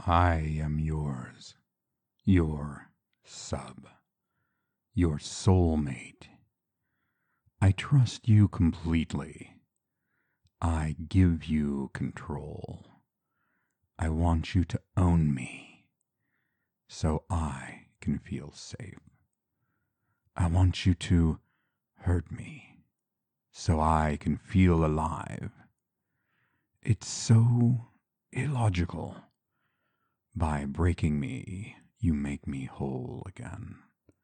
I am yours, your sub, your soulmate. I trust you completely. I give you control. I want you to own me so I can feel safe. I want you to hurt me so I can feel alive. It's so illogical. By breaking me, you make me whole again.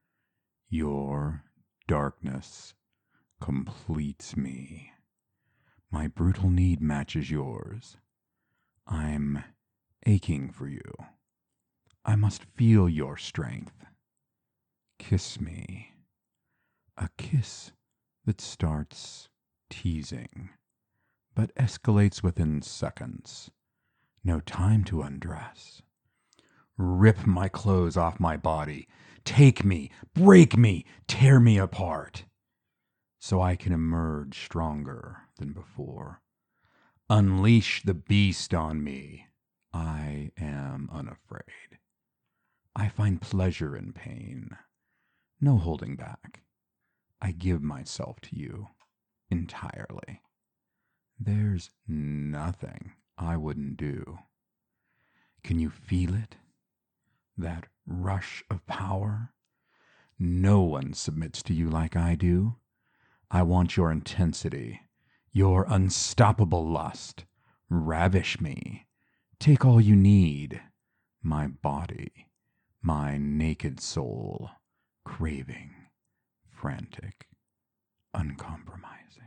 Your darkness completes me. My brutal need matches yours. I'm aching for you. I must feel your strength. Kiss me. A kiss that starts teasing, but escalates within seconds. No time to undress. Rip my clothes off my body. Take me, break me, tear me apart, so I can emerge stronger than before. Unleash the beast on me. I am unafraid. I find pleasure in pain. No holding back. I give myself to you entirely. There's nothing I wouldn't do. Can you feel it? That rush of power? No one submits to you like I do. I want your intensity, your unstoppable lust. Ravish me. Take all you need. My body, my naked soul, craving, frantic, uncompromising.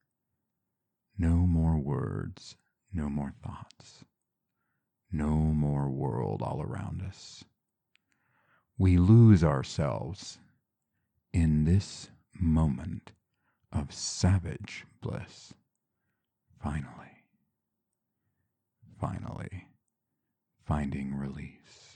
No more words, no more thoughts, no more world all around us. We lose ourselves in this moment of savage bliss. Finally, finding release.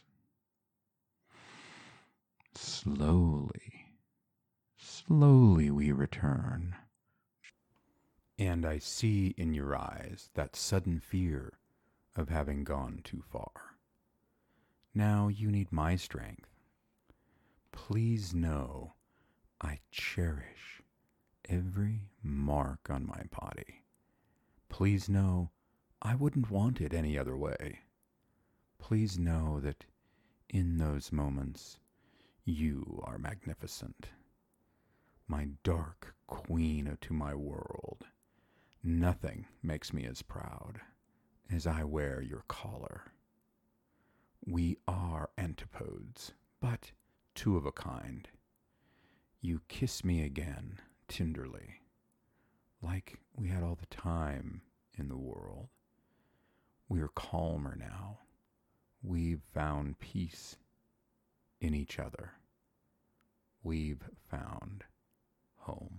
Slowly we return. And I see in your eyes that sudden fear of having gone too far. Now you need my strength. Please know I cherish every mark on my body. Please know I wouldn't want it any other way. Please know that in those moments you are magnificent. My dark queen to my world. Nothing makes me as proud as I wear your collar. We are antipodes, but two of a kind. You kiss me again, tenderly, like we had all the time in the world. We're calmer now. We've found peace in each other. We've found home.